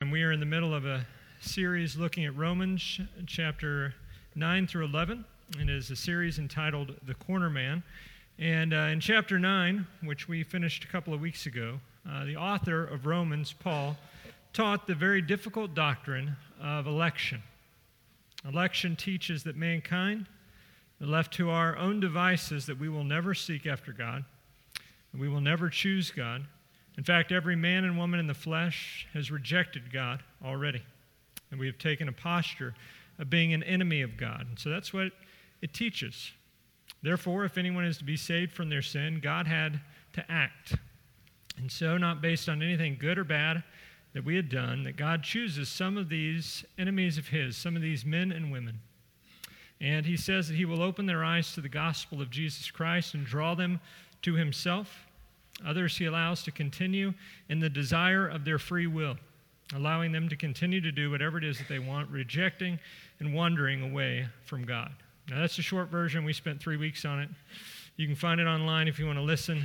We are in the middle of a series looking at Romans chapter 9 through 11. It is a series entitled The Corner Man. And in chapter 9, which we finished a couple of weeks ago, the author of Romans, Paul, taught the very difficult doctrine of election. Election teaches that mankind are left to our own devices, that we will never seek after God, that we will never choose God. In fact, every man and woman in the flesh has rejected God already, and we have taken a posture of being an enemy of God. And so that's what it teaches. Therefore, if anyone is to be saved from their sin, God had to act. And so, not based on anything good or bad that we had done, that God chooses some of these enemies of His, some of these men and women. And He says that He will open their eyes to the gospel of Jesus Christ and draw them to Himself. Others He allows to continue in the desire of their free will, allowing them to continue to do whatever it is that they want, rejecting and wandering away from God. Now, that's a short version. We spent 3 weeks on it. You can find it online if you want to listen.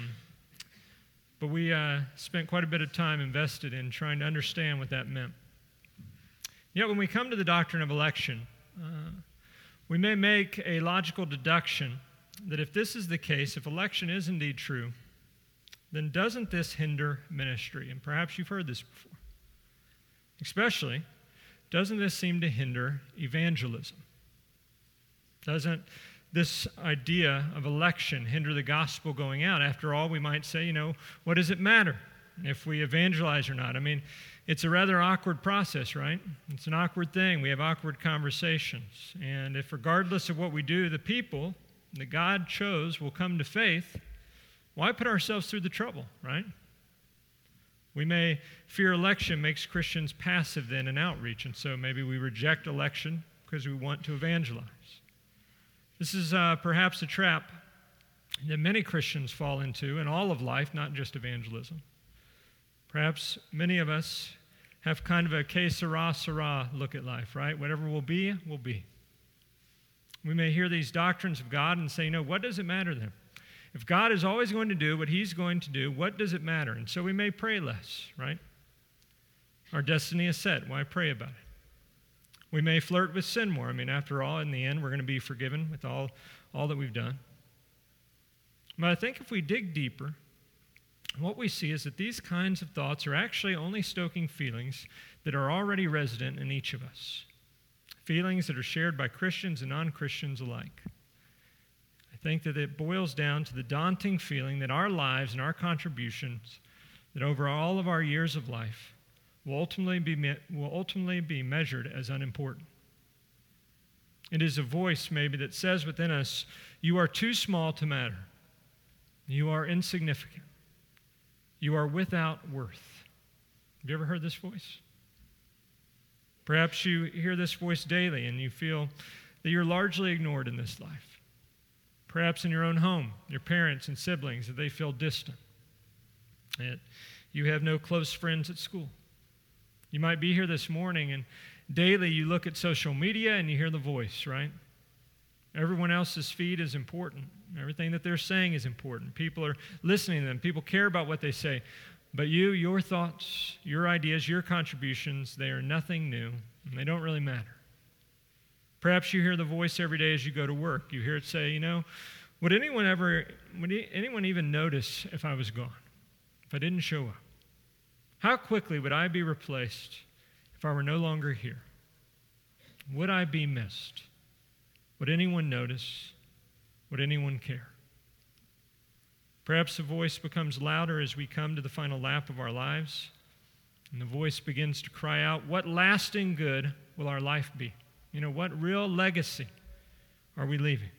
But we spent quite a bit of time invested in trying to understand what that meant. Yet when we come to the doctrine of election, we may make a logical deduction that if this is the case, if election is indeed true, then doesn't this hinder ministry? And perhaps you've heard this before. Especially, doesn't this seem to hinder evangelism? Doesn't this idea of election hinder the gospel going out? After all, we might say, what does it matter if we evangelize or not? I mean, it's a rather awkward process, right? It's an awkward thing. We have awkward conversations. And if regardless of what we do, the people that God chose will come to faith, why put ourselves through the trouble, right? We may fear election makes Christians passive then in outreach, and so maybe we reject election because we want to evangelize. This is perhaps a trap that many Christians fall into in all of life, not just evangelism. Perhaps many of us have kind of a que sera, sera look at life, right? Whatever will be, will be. We may hear these doctrines of God and say, what does it matter then? If God is always going to do what He's going to do, what does it matter? And so we may pray less, right? Our destiny is set. Why pray about it? We may flirt with sin more. I mean, after all, in the end, we're going to be forgiven with all that we've done. But I think if we dig deeper, what we see is that these kinds of thoughts are actually only stoking feelings that are already resident in each of us. Feelings that are shared by Christians and non-Christians alike. I think that it boils down to the daunting feeling that our lives and our contributions, that over all of our years of life, will ultimately be measured as unimportant. It is a voice maybe that says within us, you are too small to matter. You are insignificant. You are without worth. Have you ever heard this voice? Perhaps you hear this voice daily and you feel that you're largely ignored in this life. Perhaps in your own home, your parents and siblings, that they feel distant. That you have no close friends at school. You might be here this morning and daily you look at social media and you hear the voice, right? Everyone else's feed is important. Everything that they're saying is important. People are listening to them. People care about what they say. But you, your thoughts, your ideas, your contributions, they are nothing new, and they don't really matter. Perhaps you hear the voice every day as you go to work. You hear it say, would anyone even notice if I was gone, if I didn't show up? How quickly would I be replaced if I were no longer here? Would I be missed? Would anyone notice? Would anyone care? Perhaps the voice becomes louder as we come to the final lap of our lives, and the voice begins to cry out, what lasting good will our life be? What real legacy are we leaving?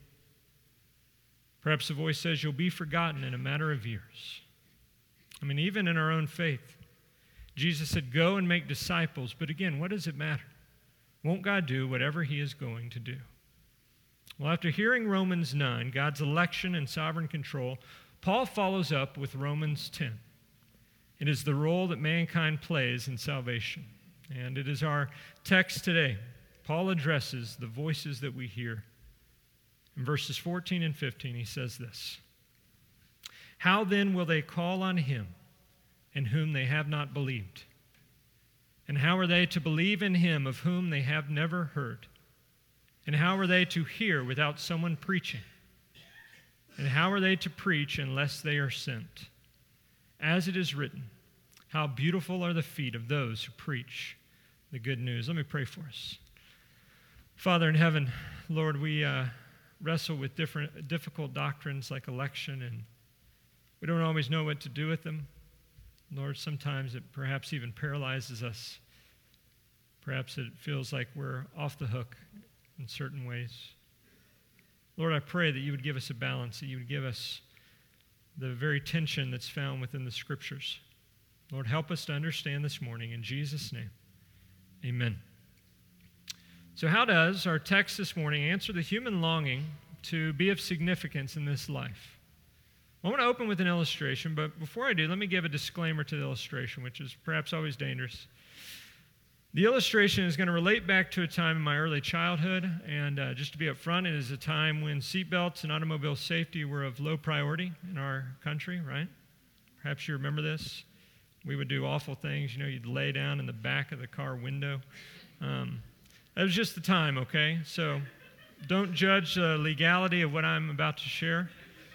Perhaps the voice says you'll be forgotten in a matter of years. I mean, even in our own faith, Jesus said, go and make disciples. But again, what does it matter? Won't God do whatever He is going to do? Well, after hearing Romans 9, God's election and sovereign control, Paul follows up with Romans 10. It is the role that mankind plays in salvation. And it is our text today. Paul addresses the voices that we hear. In verses 14 and 15, he says this, how then will they call on Him in whom they have not believed? And how are they to believe in him of whom they have never heard? And how are they to hear without someone preaching? And how are they to preach unless they are sent? As it is written, how beautiful are the feet of those who preach the good news. Let me pray for us. Father in heaven, Lord, we wrestle with difficult doctrines like election, and we don't always know what to do with them. Lord, sometimes it perhaps even paralyzes us. Perhaps it feels like we're off the hook in certain ways. Lord, I pray that you would give us a balance, that you would give us the very tension that's found within the Scriptures. Lord, help us to understand this morning. In Jesus' name, amen. So how does our text this morning answer the human longing to be of significance in this life? I want to open with an illustration, but before I do, let me give a disclaimer to the illustration, which is perhaps always dangerous. The illustration is going to relate back to a time in my early childhood, and just to be upfront, it is a time when seatbelts and automobile safety were of low priority in our country, right? Perhaps you remember this. We would do awful things. You'd lay down in the back of the car window. That was just the time, okay? So don't judge the legality of what I'm about to share.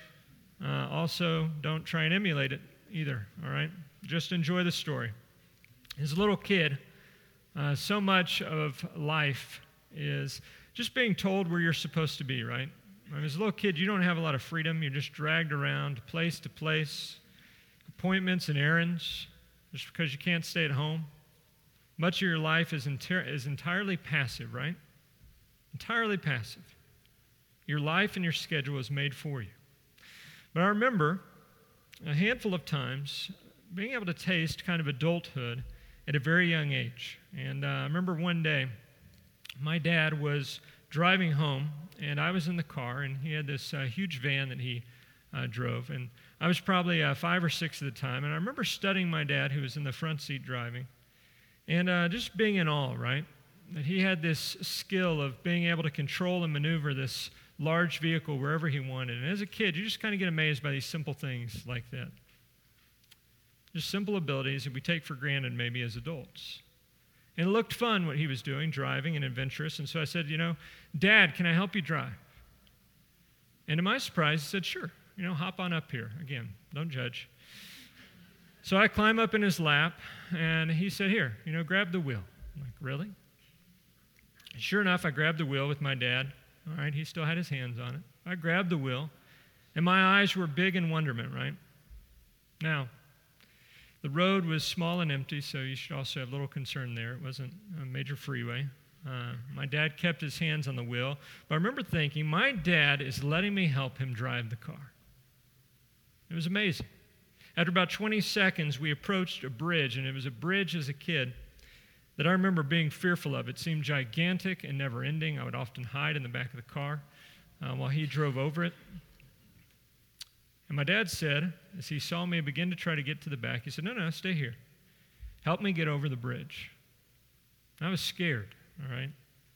Also, don't try and emulate it either, all right? Just enjoy the story. As a little kid, so much of life is just being told where you're supposed to be, right? As a little kid, you don't have a lot of freedom. You're just dragged around place to place, appointments and errands, just because you can't stay at home. Much of your life is entirely passive, right? Entirely passive. Your life and your schedule is made for you. But I remember a handful of times being able to taste kind of adulthood at a very young age. And I remember one day, my dad was driving home, and I was in the car, and he had this huge van that he drove. And I was probably 5 or 6 at the time, and I remember studying my dad, who was in the front seat driving, and just being in awe, right? That he had this skill of being able to control and maneuver this large vehicle wherever he wanted. And as a kid, you just kind of get amazed by these simple things like that. Just simple abilities that we take for granted maybe as adults. And it looked fun what he was doing, driving and adventurous. And so I said, Dad, can I help you drive? And to my surprise, he said, sure, hop on up here. Again, don't judge. So I climb up in his lap, and he said, here, grab the wheel. I'm like, really? And sure enough, I grabbed the wheel with my dad. All right, he still had his hands on it. I grabbed the wheel, and my eyes were big in wonderment, right? Now, the road was small and empty, so you should also have little concern there. It wasn't a major freeway. My dad kept his hands on the wheel, but I remember thinking, my dad is letting me help him drive the car. It was amazing. After about 20 seconds, we approached a bridge, and it was a bridge as a kid that I remember being fearful of. It seemed gigantic and never-ending. I would often hide in the back of the car while he drove over it. And my dad said, as he saw me begin to try to get to the back, he said, no, stay here. Help me get over the bridge. I was scared, all right?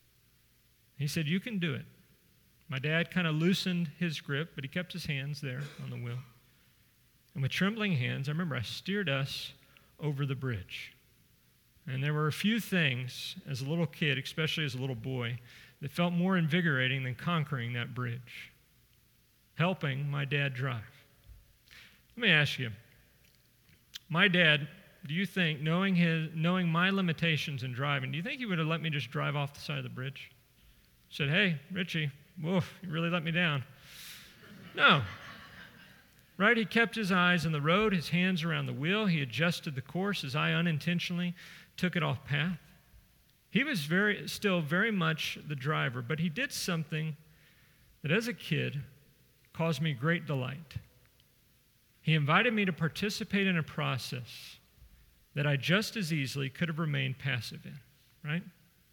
He said, you can do it. My dad kind of loosened his grip, but he kept his hands there on the wheel. And with trembling hands, I remember I steered us over the bridge. And there were a few things as a little kid, especially as a little boy, that felt more invigorating than conquering that bridge. Helping my dad drive. Let me ask you, my dad, do you think, knowing my limitations in driving, do you think he would have let me just drive off the side of the bridge? Said, hey, Richie, woof, you really let me down. No. Right? He kept his eyes on the road, his hands around the wheel. He adjusted the course as I unintentionally took it off path. He was still very much the driver, but he did something that as a kid caused me great delight. He invited me to participate in a process that I just as easily could have remained passive in, right?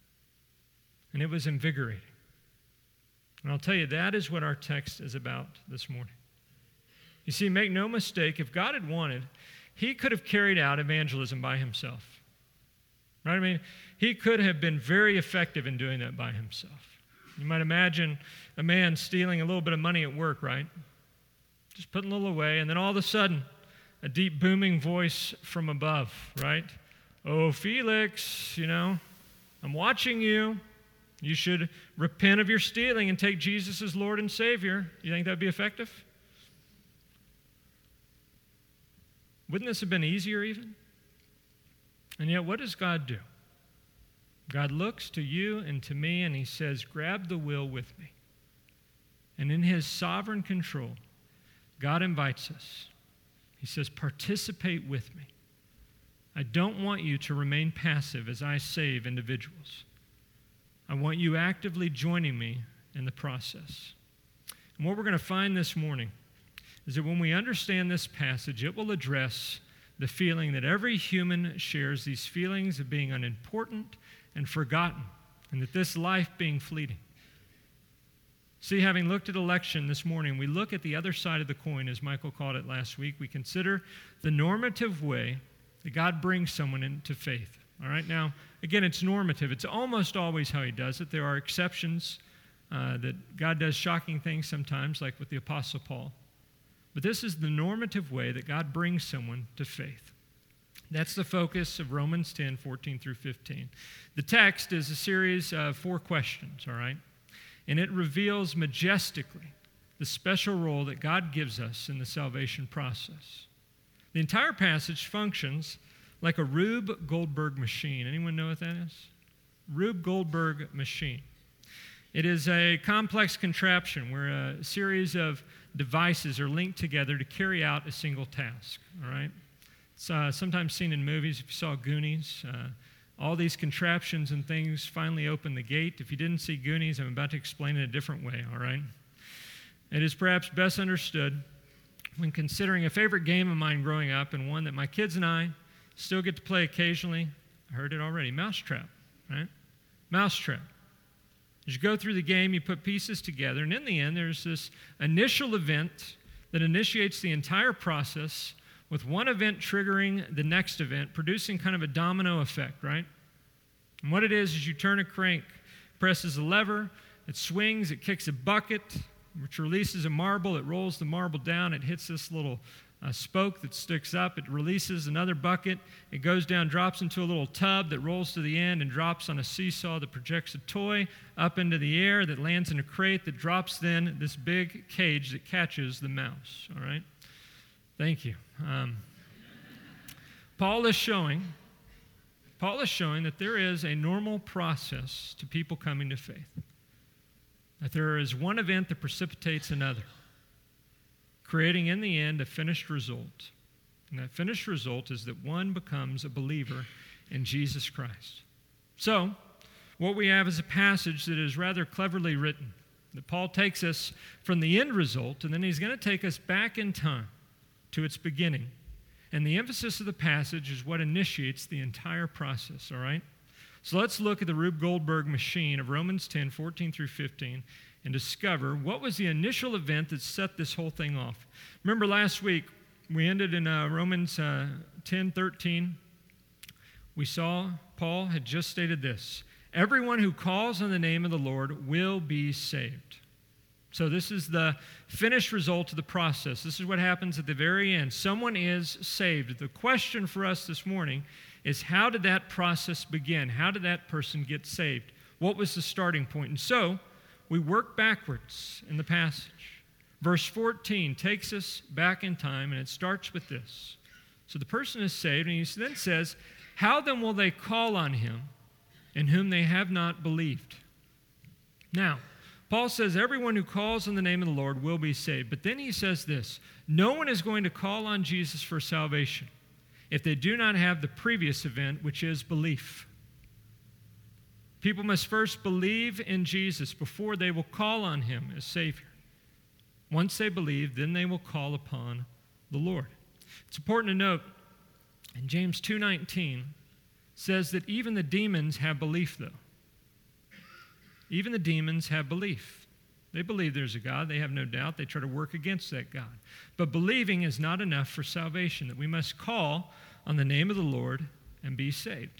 And it was invigorating. And I'll tell you, that is what our text is about this morning. You see, make no mistake, if God had wanted, he could have carried out evangelism by himself. Right? I mean, he could have been very effective in doing that by himself. You might imagine a man stealing a little bit of money at work, right? Just putting a little away, and then all of a sudden, a deep booming voice from above, right? oh, Felix, I'm watching you. You should repent of your stealing and take Jesus as Lord and Savior. You think that would be effective? Wouldn't this have been easier even? And yet, what does God do? God looks to you and to me and he says, grab the wheel with me. And in his sovereign control, God invites us. He says, participate with me. I don't want you to remain passive as I save individuals. I want you actively joining me in the process. And what we're going to find this morning is that when we understand this passage, it will address the feeling that every human shares, these feelings of being unimportant and forgotten, and that this life being fleeting. See, having looked at election this morning, we look at the other side of the coin, as Michael called it last week. We consider the normative way that God brings someone into faith. All right, now, again, it's normative. It's almost always how he does it. There are exceptions that God does shocking things sometimes, like with the Apostle Paul. But this is the normative way that God brings someone to faith. That's the focus of Romans 10, 14 through 15. The text is a series of 4 questions, all right? And it reveals majestically the special role that God gives us in the salvation process. The entire passage functions like a Rube Goldberg machine. Anyone know what that is? Rube Goldberg machine. It is a complex contraption where a series of devices are linked together to carry out a single task, all right? It's sometimes seen in movies. If you saw Goonies, all these contraptions and things finally open the gate. If you didn't see Goonies, I'm about to explain it a different way, all right? It is perhaps best understood when considering a favorite game of mine growing up, and one that my kids and I still get to play occasionally. I heard it already. Mousetrap, right? Mousetrap. As you go through the game, you put pieces together, and in the end, there's this initial event that initiates the entire process, with one event triggering the next event, producing kind of a domino effect, right? And what it is you turn a crank, presses a lever, it swings, it kicks a bucket, which releases a marble, it rolls the marble down, it hits this little spoke that sticks up, it releases another bucket, it goes down, drops into a little tub that rolls to the end and drops on a seesaw that projects a toy up into the air that lands in a crate that drops then this big cage that catches the mouse, all right? Thank you. Paul is showing that there is a normal process to people coming to faith, that there is one event that precipitates another, creating in the end a finished result. And that finished result is that one becomes a believer in Jesus Christ. So, what we have is a passage that is rather cleverly written, that Paul takes us from the end result, and then he's going to take us back in time to its beginning. And the emphasis of the passage is what initiates the entire process, all right? So let's look at the Rube Goldberg machine of Romans 10, 14 through 15, and discover what was the initial event that set this whole thing off. Remember last week, we ended in Romans 10, 13. We saw Paul had just stated this: everyone who calls on the name of the Lord will be saved. So this is the finished result of the process. This is what happens at the very end. Someone is saved. The question for us this morning is, how did that process begin? How did that person get saved? What was the starting point? And so we work backwards in the passage. Verse 14 takes us back in time, and it starts with this. So the person is saved, and he then says, how then will they call on him in whom they have not believed? Now, Paul says everyone who calls on the name of the Lord will be saved. But then he says this: no one is going to call on Jesus for salvation if they do not have the previous event, which is belief. People must first believe in Jesus before they will call on him as Savior. Once they believe, then they will call upon the Lord. It's important to note, in James 2:19 says that even the demons have belief, though. Even the demons have belief. They believe there's a God. They have no doubt. They try to work against that God. But believing is not enough for salvation, that we must call on the name of the Lord and be saved.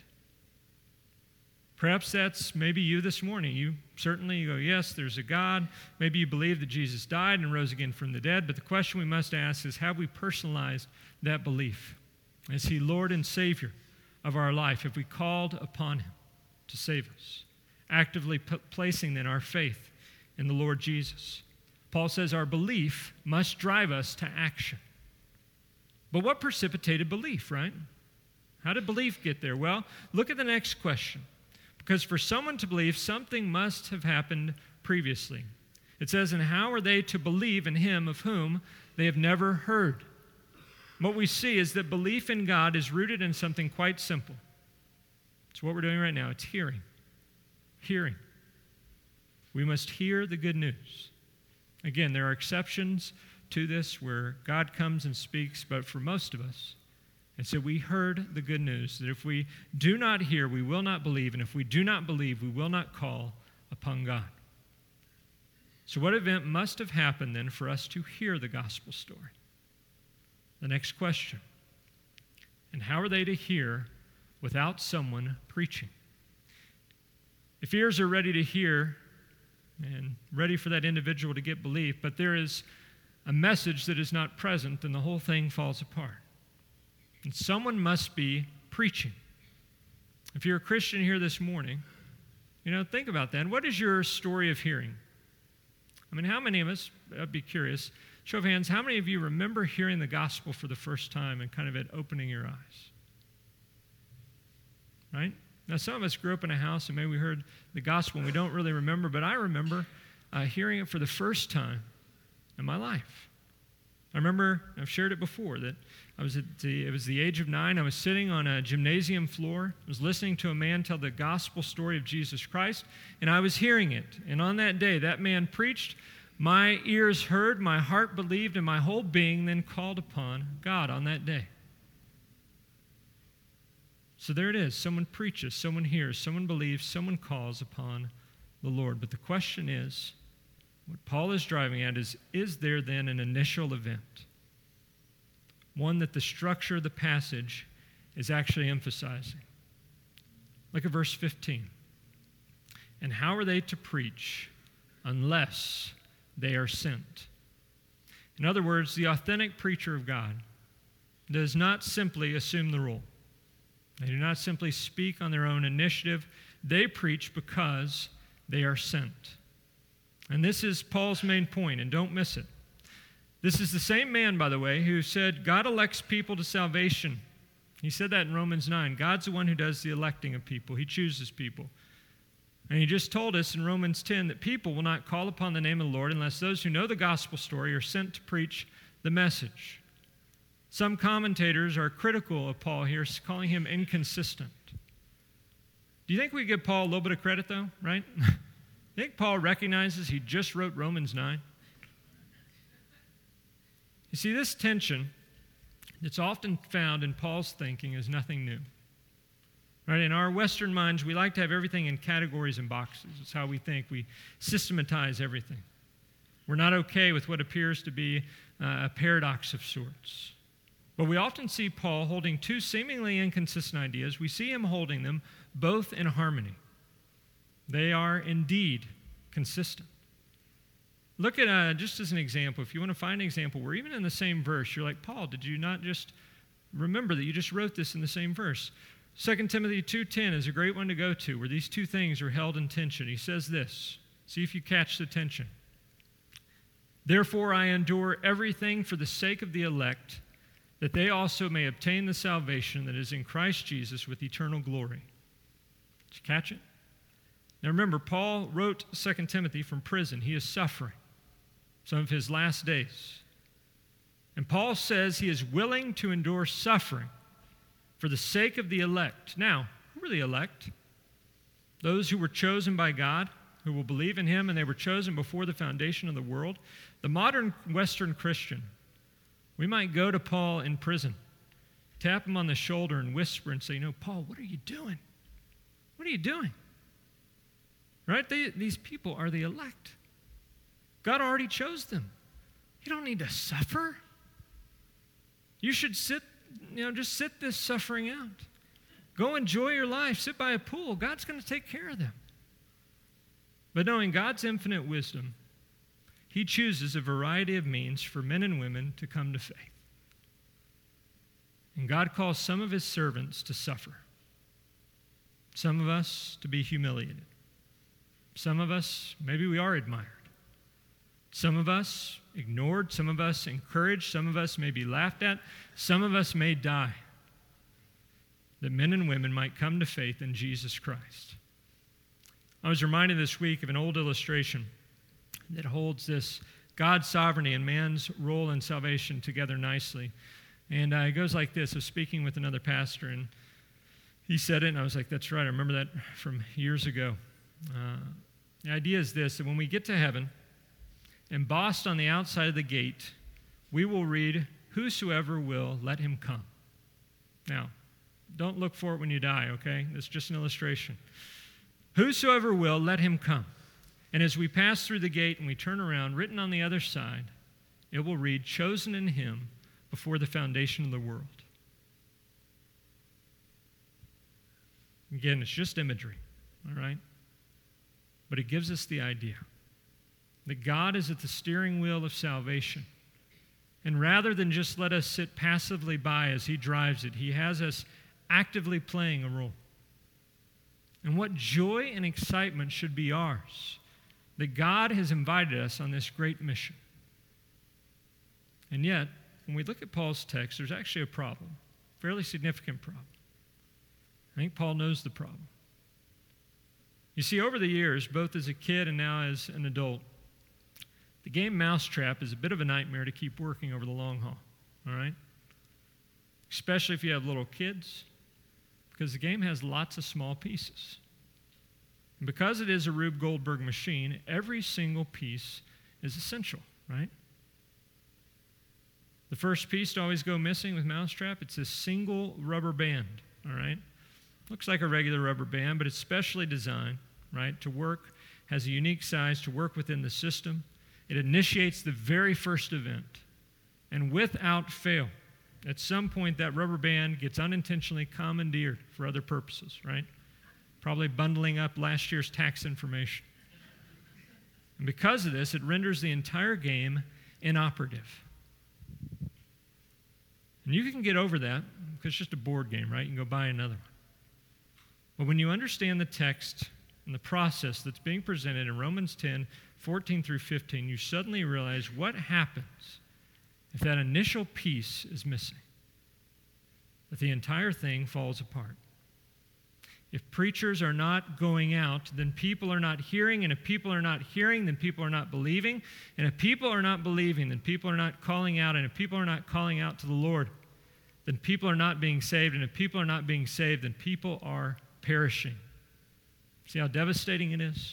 Perhaps that's maybe you this morning. You certainly go, yes, there's a God. Maybe you believe that Jesus died and rose again from the dead. But the question we must ask is, have we personalized that belief? Is he Lord and Savior of our life if we called upon him to save us, actively placing then our faith in the Lord Jesus. Paul says our belief must drive us to action. But what precipitated belief, right? How did belief get there? Well, look at the next question. Because for someone to believe, something must have happened previously. It says, and how are they to believe in him of whom they have never heard? What we see is that belief in God is rooted in something quite simple. It's what we're doing right now. It's hearing. Hearing. We must hear the good news. Again, there are exceptions to this where God comes and speaks, but for most of us, it's that we heard the good news, that if we do not hear, we will not believe, and if we do not believe, we will not call upon God. So what event must have happened then for us to hear the gospel story? The next question. And how are they to hear without someone preaching? If ears are ready to hear and ready for that individual to get belief, but there is a message that is not present, then the whole thing falls apart. And someone must be preaching. If you're a Christian here this morning, think about that. And what is your story of hearing? I mean, how many of us, I'd be curious, show of hands, how many of you remember hearing the gospel for the first time and kind of it opening your eyes? Right? Now, some of us grew up in a house and maybe we heard the gospel and we don't really remember, but I remember hearing it for the first time in my life. I remember, I've shared it before, that it was the age of 9. I was sitting on a gymnasium floor. I was listening to a man tell the gospel story of Jesus Christ, and I was hearing it. And on that day, that man preached. My ears heard, my heart believed, and my whole being then called upon God on that day. So there it is. Someone preaches, someone hears, someone believes, someone calls upon the Lord. But the question is, what Paul is driving at is there then an initial event? One that the structure of the passage is actually emphasizing. Look at verse 15. And how are they to preach unless they are sent? In other words, the authentic preacher of God does not simply assume the role. They do not simply speak on their own initiative. They preach because they are sent. And this is Paul's main point, and don't miss it. This is the same man, by the way, who said God elects people to salvation. He said that in Romans 9. God's the one who does the electing of people. He chooses people. And he just told us in Romans 10 that people will not call upon the name of the Lord unless those who know the gospel story are sent to preach the message. Some commentators are critical of Paul here, calling him inconsistent. Do you think we give Paul a little bit of credit, though, right? You think Paul recognizes he just wrote Romans 9? You see, this tension that's often found in Paul's thinking is nothing new. Right? In our Western minds, we like to have everything in categories and boxes. It's how we think. We systematize everything. We're not okay with what appears to be a paradox of sorts. But we often see Paul holding two seemingly inconsistent ideas. We see him holding them both in harmony. They are indeed consistent. Look at, just as an example, if you want to find an example where even in the same verse, you're like, Paul, did you not just remember that you just wrote this in the same verse? 2 Timothy 2:10 is a great one to go to, where these two things are held in tension. He says this. See if you catch the tension. Therefore I endure everything for the sake of the elect, that they also may obtain the salvation that is in Christ Jesus with eternal glory. Did you catch it? Now remember, Paul wrote 2 Timothy from prison. He is suffering some of his last days. And Paul says he is willing to endure suffering for the sake of the elect. Now, who are the elect? Those who were chosen by God, who will believe in him, and they were chosen before the foundation of the world. The modern Western Christian, we might go to Paul in prison, tap him on the shoulder and whisper and say, Paul, what are you doing? What are you doing? Right? These people are the elect. God already chose them. You don't need to suffer. You should just sit this suffering out. Go enjoy your life. Sit by a pool. God's going to take care of them. But knowing God's infinite wisdom, he chooses a variety of means for men and women to come to faith. And God calls some of his servants to suffer. Some of us to be humiliated. Some of us, maybe we are admired. Some of us ignored. Some of us encouraged. Some of us may be laughed at. Some of us may die, that men and women might come to faith in Jesus Christ. I was reminded this week of an old illustration that holds this God's sovereignty and man's role in salvation together nicely. And it goes like this. I was speaking with another pastor, and he said it, and I was like, that's right. I remember that from years ago. The idea is this, that when we get to heaven, embossed on the outside of the gate, we will read, "Whosoever will, let him come." Now, don't look for it when you die, okay? That's just an illustration. Whosoever will, let him come. And as we pass through the gate and we turn around, written on the other side, it will read, "Chosen in him before the foundation of the world." Again, it's just imagery, all right? But it gives us the idea that God is at the steering wheel of salvation. And rather than just let us sit passively by as he drives it, he has us actively playing a role. And what joy and excitement should be ours that God has invited us on this great mission. And yet, when we look at Paul's text, there's actually a problem, a fairly significant problem. I think Paul knows the problem. You see, over the years, both as a kid and now as an adult, the game Mousetrap is a bit of a nightmare to keep working over the long haul, all right? Especially if you have little kids, because the game has lots of small pieces. And because it is a Rube Goldberg machine, every single piece is essential, right? The first piece to always go missing with Mousetrap, it's this single rubber band, all right? Looks like a regular rubber band, but it's specially designed, right, to work, has a unique size to work within the system. It initiates the very first event. And without fail, at some point that rubber band gets unintentionally commandeered for other purposes, right? Probably bundling up last year's tax information. And because of this, it renders the entire game inoperative. And you can get over that because it's just a board game, right? You can go buy another one. But when you understand the text and the process that's being presented in Romans 10, 14 through 15, you suddenly realize what happens if that initial piece is missing. That the entire thing falls apart. If preachers are not going out, then people are not hearing, and if people are not hearing, then people are not believing, and if people are not believing, then people are not calling out, and if people are not calling out to the Lord, then people are not being saved, and if people are not being saved, then people are perishing. See how devastating it is?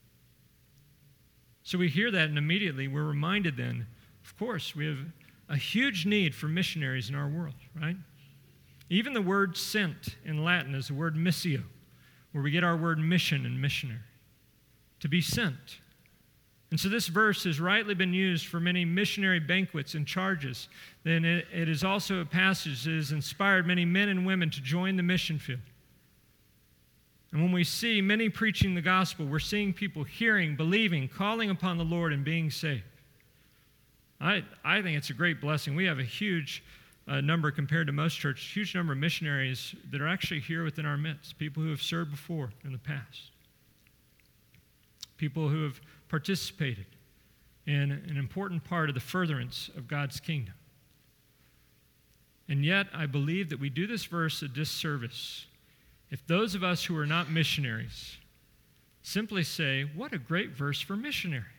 So we hear that, and immediately we're reminded then, of course, we have a huge need for missionaries in our world, right? Even the word sent in Latin is the word missio, where we get our word mission and missionary, to be sent. And so this verse has rightly been used for many missionary banquets and charges. Then it is also a passage that has inspired many men and women to join the mission field. And when we see many preaching the gospel, we're seeing people hearing, believing, calling upon the Lord, and being saved. I think it's a great blessing. We have a huge number compared to most churches, huge number of missionaries that are actually here within our midst, people who have served before in the past, people who have participated in an important part of the furtherance of God's kingdom. And yet, I believe that we do this verse a disservice if those of us who are not missionaries simply say, what a great verse for missionaries.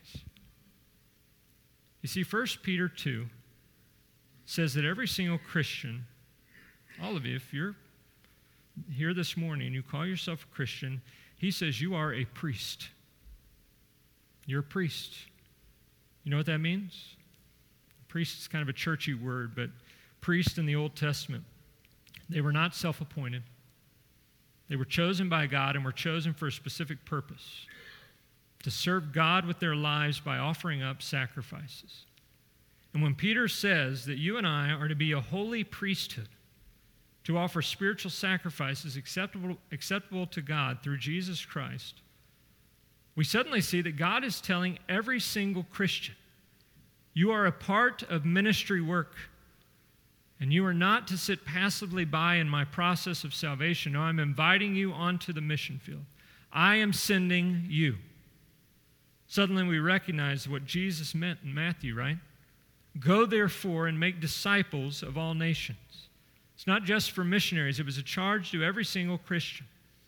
You see, 1 Peter 2 says that every single Christian, all of you, if you're here this morning and you call yourself a Christian, he says you are a priest. You're a priest. You know what that means? Priest is kind of a churchy word, but priest in the Old Testament, they were not self-appointed. They were chosen by God and were chosen for a specific purpose, to serve God with their lives by offering up sacrifices. And when Peter says that you and I are to be a holy priesthood, to offer spiritual sacrifices acceptable to God through Jesus Christ, we suddenly see that God is telling every single Christian, you are a part of ministry work. And you are not to sit passively by in my process of salvation. No, I'm inviting you onto the mission field. I am sending you. Suddenly we recognize what Jesus meant in Matthew, right? Go therefore and make disciples of all nations. It's not just for missionaries. It was a charge to every single Christian.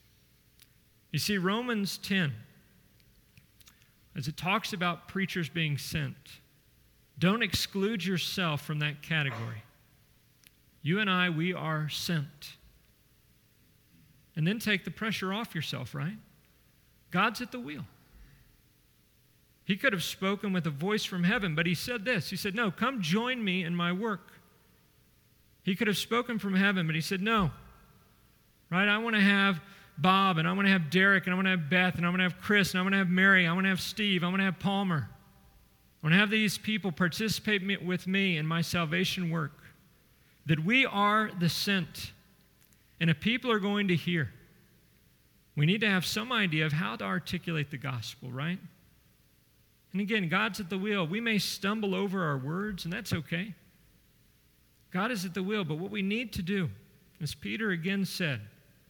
You see, Romans 10, as it talks about preachers being sent, don't exclude yourself from that category. You and I, we are sent. And then take the pressure off yourself, right? God's at the wheel. He could have spoken with a voice from heaven, but he said this. He said, no, come join me in my work. He could have spoken from heaven, but he said, no. Right? I want to have Bob, and I want to have Derek, and I want to have Beth, and I want to have Chris, and I want to have Mary, I want to have Steve, I want to have Palmer. I want to have these people participate with me in my salvation work. That we are the sent. And if people are going to hear, we need to have some idea of how to articulate the gospel, right? And again, God's at the wheel. We may stumble over our words, and that's okay. God is at the wheel, but what we need to do, as Peter again said,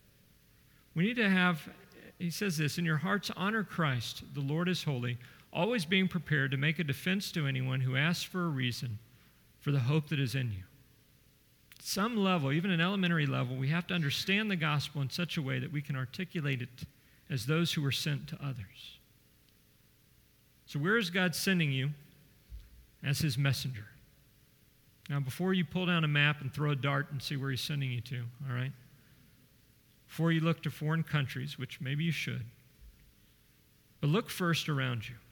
we need to have, he says this, in your hearts honor Christ, the Lord is holy, always being prepared to make a defense to anyone who asks for a reason for the hope that is in you. At some level, even an elementary level, we have to understand the gospel in such a way that we can articulate it as those who were sent to others. So where is God sending you as his messenger? Now, before you pull down a map and throw a dart and see where he's sending you to, all right? Before you look to foreign countries, which maybe you should, but look first around you.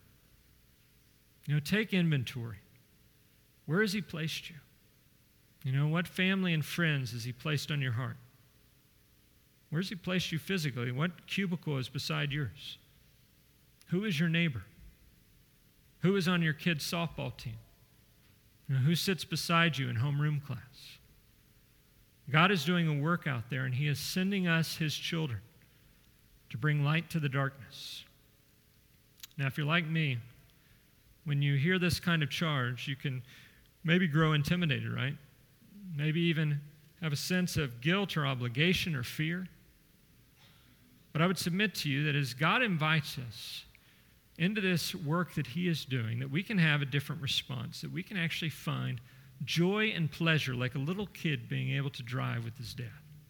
You know, take inventory. Where has he placed you? You know, what family and friends has he placed on your heart? Where's he placed you physically? What cubicle is beside yours? Who is your neighbor? Who is on your kids' softball team? You know, who sits beside you in homeroom class? God is doing a work out there, and he is sending us his children to bring light to the darkness. Now, if you're like me, when you hear this kind of charge, you can maybe grow intimidated, right? Maybe even have a sense of guilt or obligation or fear. But I would submit to you that as God invites us into this work that he is doing, that we can have a different response, that we can actually find joy and pleasure like a little kid being able to drive with his dad.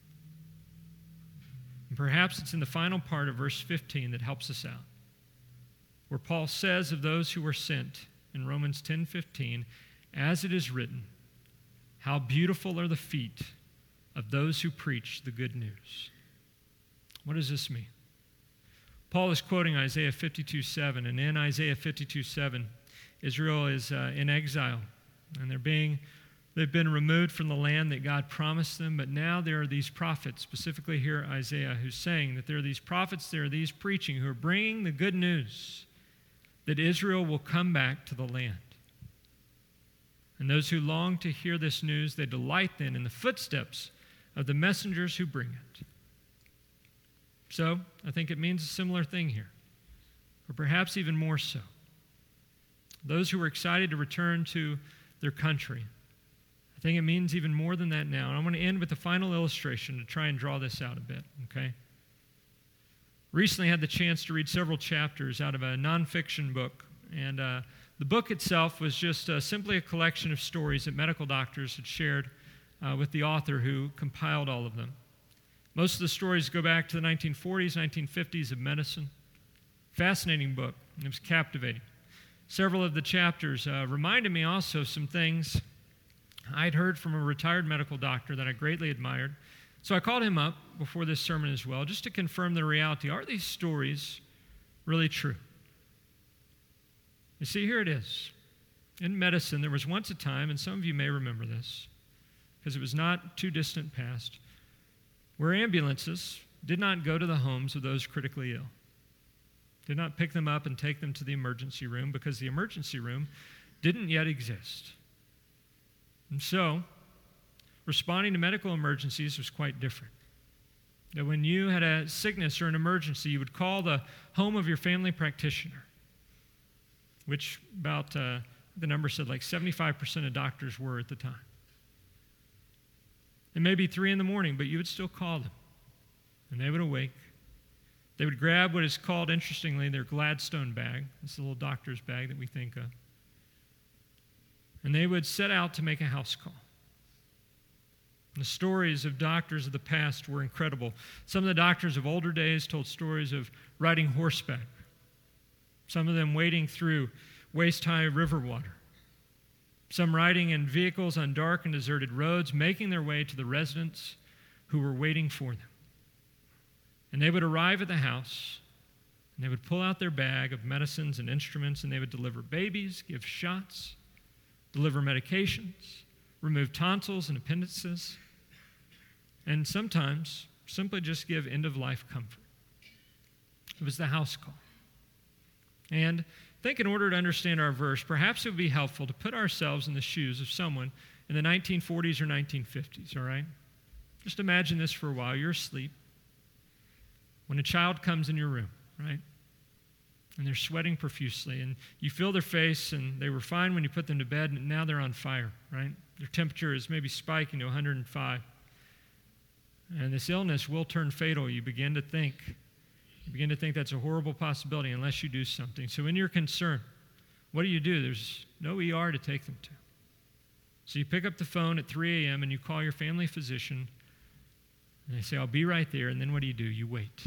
And perhaps it's in the final part of verse 15 that helps us out, where Paul says of those who were sent in Romans 10:15, as it is written, how beautiful are the feet of those who preach the good news. What does this mean? Paul is quoting Isaiah 52:7, and in Isaiah 52:7, Israel is in exile, and they've been removed from the land that God promised them, but now there are these prophets, specifically here Isaiah, who's saying that there are these prophets, there are these preaching, who are bringing the good news that Israel will come back to the land. And those who long to hear this news, they delight then in the footsteps of the messengers who bring it. So, I think it means a similar thing here, or perhaps even more so. Those who are excited to return to their country, I think it means even more than that now. And I'm going to end with the final illustration to try and draw this out a bit, okay? Recently had the chance to read several chapters out of a nonfiction book, and the book itself was just simply a collection of stories that medical doctors had shared with the author who compiled all of them. Most of the stories go back to the 1940s, 1950s of medicine. Fascinating book. It was captivating. Several of the chapters reminded me also of some things I'd heard from a retired medical doctor that I greatly admired. So I called him up before this sermon as well, just to confirm the reality. Are these stories really true? You see, here it is. In medicine, there was once a time, and some of you may remember this, because it was not too distant past, where ambulances did not go to the homes of those critically ill. Did not pick them up and take them to the emergency room, because the emergency room didn't yet exist. And so, responding to medical emergencies was quite different. That when you had a sickness or an emergency, you would call the home of your family practitioner, which about, the number said like 75% of doctors were at the time. It may be 3 a.m, but you would still call them. And they would awake. They would grab what is called, interestingly, their Gladstone bag. It's the little doctor's bag that we think of. And they would set out to make a house call. The stories of doctors of the past were incredible. Some of the doctors of older days told stories of riding horseback, some of them wading through waist-high river water, some riding in vehicles on dark and deserted roads, making their way to the residents who were waiting for them. And they would arrive at the house, and they would pull out their bag of medicines and instruments, and they would deliver babies, give shots, deliver medications, remove tonsils and appendices, and sometimes simply just give end-of-life comfort. It was the house call. And I think in order to understand our verse, perhaps it would be helpful to put ourselves in the shoes of someone in the 1940s or 1950s, all right? Just imagine this for a while. You're asleep when a child comes in your room, right? And they're sweating profusely, and you feel their face, and they were fine when you put them to bed, and now they're on fire, right? Their temperature is maybe spiking to 105. And this illness will turn fatal. You begin to think that's a horrible possibility unless you do something. So in your concern, what do? There's no ER to take them to. So you pick up the phone at 3 a.m. and you call your family physician, and they say, I'll be right there. And then what do? You wait.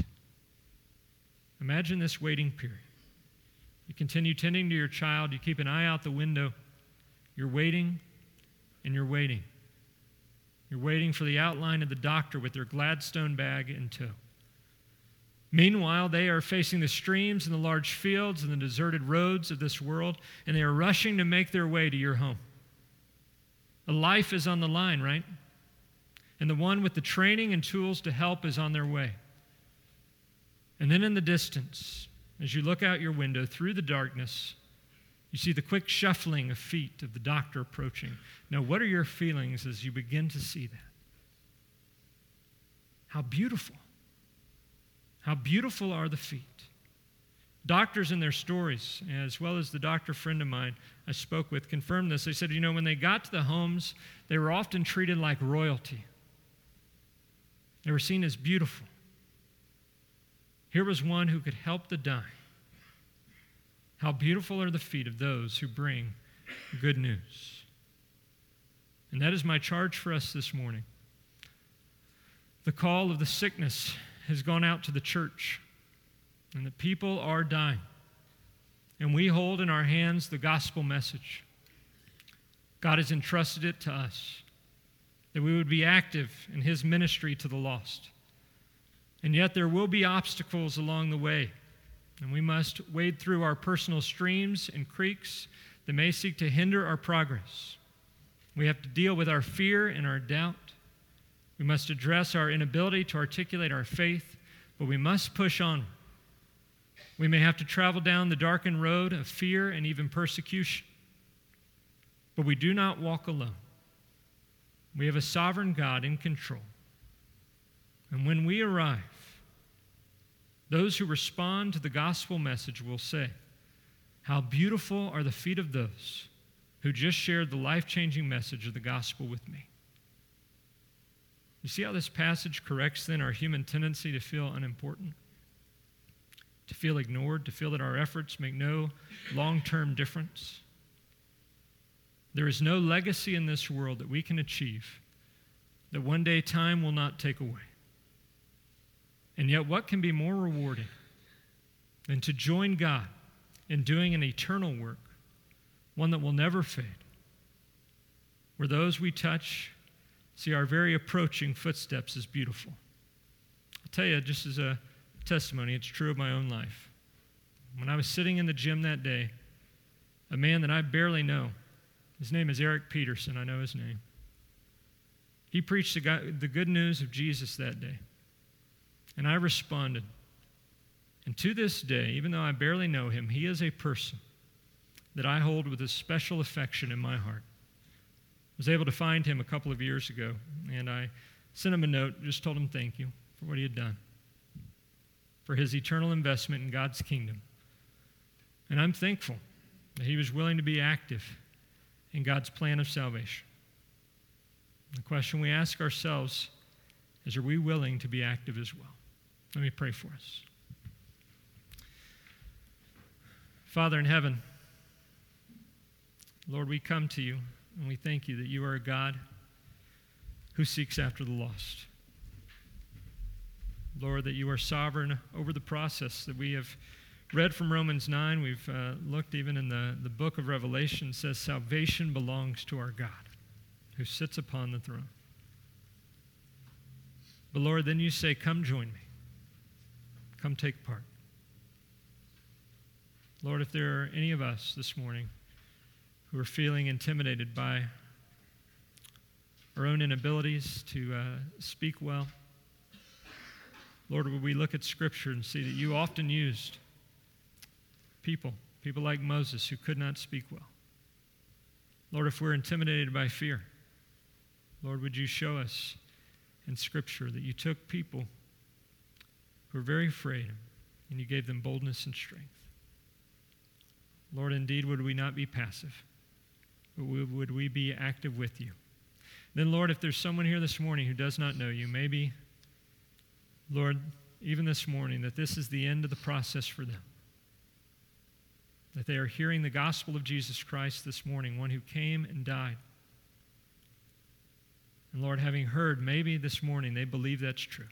Imagine this waiting period. You continue tending to your child. You keep an eye out the window. You're waiting, and you're waiting. You're waiting for the outline of the doctor with their Gladstone bag in tow. Meanwhile, they are facing the streams and the large fields and the deserted roads of this world, and they are rushing to make their way to your home. A life is on the line, right? And the one with the training and tools to help is on their way. And then in the distance, as you look out your window through the darkness, you see the quick shuffling of feet of the doctor approaching. Now, what are your feelings as you begin to see that? How beautiful. How beautiful are the feet. Doctors in their stories, as well as the doctor friend of mine I spoke with, confirmed this. They said, when they got to the homes, they were often treated like royalty. They were seen as beautiful. Here was one who could help the dying. How beautiful are the feet of those who bring good news. And that is my charge for us this morning. The call of the sickness has gone out to the church, and the people are dying. And we hold in our hands the gospel message. God has entrusted it to us, that we would be active in His ministry to the lost. And yet there will be obstacles along the way, and we must wade through our personal streams and creeks that may seek to hinder our progress. We have to deal with our fear and our doubt. We must address our inability to articulate our faith, but we must push on. We may have to travel down the darkened road of fear and even persecution, but we do not walk alone. We have a sovereign God in control. And when we arrive, those who respond to the gospel message will say, how beautiful are the feet of those who just shared the life-changing message of the gospel with me. You see how this passage corrects then our human tendency to feel unimportant, to feel ignored, to feel that our efforts make no long-term difference? There is no legacy in this world that we can achieve that one day time will not take away. And yet, what can be more rewarding than to join God in doing an eternal work, one that will never fade, where those we touch see our very approaching footsteps as beautiful? I'll tell you, just as a testimony, it's true of my own life. When I was sitting in the gym that day, a man that I barely know, his name is Eric Peterson, I know his name. He preached the good news of Jesus that day. And I responded. And to this day, even though I barely know him, he is a person that I hold with a special affection in my heart. I was able to find him a couple of years ago, and I sent him a note, just told him thank you for what he had done, for his eternal investment in God's kingdom. And I'm thankful that he was willing to be active in God's plan of salvation. The question we ask ourselves is, are we willing to be active as well? Let me pray for us. Father in heaven, Lord, we come to you and we thank you that you are a God who seeks after the lost. Lord, that you are sovereign over the process that we have read from Romans 9. We've looked even in the book of Revelation. It says salvation belongs to our God who sits upon the throne. But Lord, then you say, come join me. Come take part. Lord, if there are any of us this morning who are feeling intimidated by our own inabilities to speak well, Lord, would we look at Scripture and see that you often used people like Moses who could not speak well. Lord, if we're intimidated by fear, Lord, would you show us in Scripture that you took people who were very afraid and you gave them boldness and strength. Lord, indeed, would we not be passive, but would we be active with you? Then, Lord, if there's someone here this morning who does not know you, maybe, Lord, even this morning, that this is the end of the process for them. That they are hearing the gospel of Jesus Christ this morning, one who came and died. And Lord, having heard, maybe this morning they believe that's true.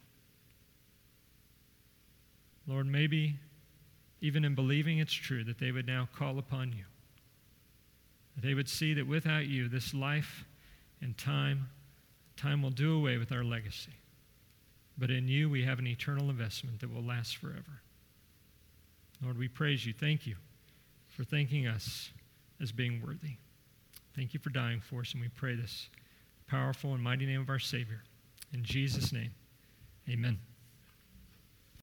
Lord, maybe even in believing it's true, that they would now call upon you. That they would see that without you, this life and time will do away with our legacy. But in you, we have an eternal investment that will last forever. Lord, we praise you. Thank you for thanking us as being worthy. Thank you for dying for us, and we pray this powerful and mighty name of our Savior. In Jesus' name, amen.